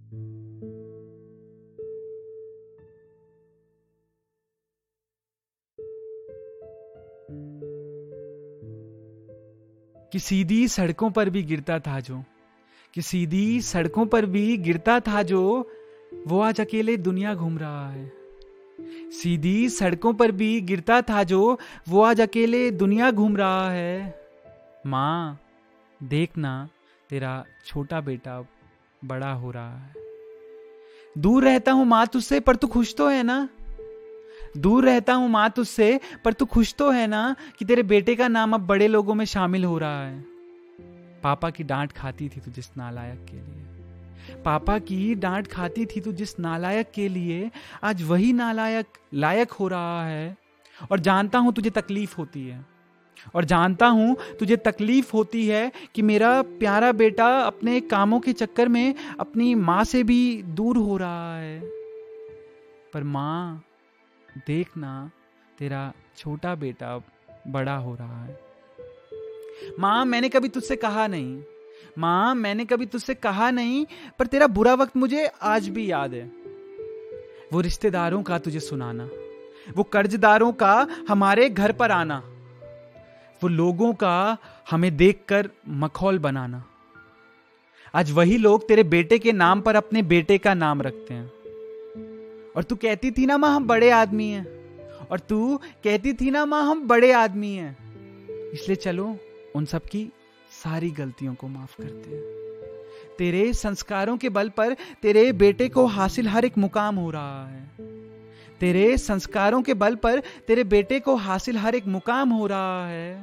कि सीधी सड़कों पर भी गिरता था जो, कि सीधी सड़कों पर भी गिरता था जो, वो आज अकेले दुनिया घूम रहा है। सीधी सड़कों पर भी गिरता था जो, वो आज अकेले दुनिया घूम रहा है। माँ देखना, तेरा छोटा बेटा बड़ा हो रहा है। दूर रहता हूं माँ तुझसे, पर तू खुश तो है ना। दूर रहता हूं माँ तुझसे, पर तू खुश तो है ना, कि तेरे बेटे का नाम अब बड़े लोगों में शामिल हो रहा है। पापा की डांट खाती थी तू जिस नालायक के लिए, पापा की डांट खाती थी तू जिस नालायक के लिए, आज वही नालायक लायक हो रहा है। और जानता हूं तुझे तकलीफ होती है, और जानता हूं तुझे तकलीफ होती है कि मेरा प्यारा बेटा अपने कामों के चक्कर में अपनी माँ से भी दूर हो रहा है। पर माँ देखना, तेरा छोटा बेटा बड़ा हो रहा है। माँ मैंने कभी तुझसे कहा नहीं, माँ मैंने कभी तुझसे कहा नहीं, पर तेरा बुरा वक्त मुझे आज भी याद है। वो रिश्तेदारों का तुझे सुनाना, वो कर्जदारों का हमारे घर पर आना, वो लोगों का हमें देखकर मखौल बनाना। आज वही लोग तेरे बेटे के नाम पर अपने बेटे का नाम रखते हैं। और तू कहती थी ना माँ हम बड़े आदमी हैं, और तू कहती थी ना माँ हम बड़े आदमी हैं। इसलिए चलो उन सब की सारी गलतियों को माफ करते हैं। तेरे संस्कारों के बल पर तेरे बेटे को हासिल हर एक मुकाम हो रहा है। तेरे संस्कारों के बल पर तेरे बेटे को हासिल हर एक मुकाम हो रहा है।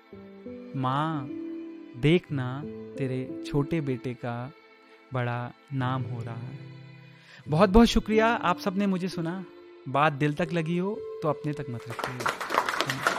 माँ देखना, तेरे छोटे बेटे का बड़ा नाम हो रहा है। बहुत बहुत शुक्रिया, आप सबने मुझे सुना। बात दिल तक लगी हो तो अपने तक मत रखिए।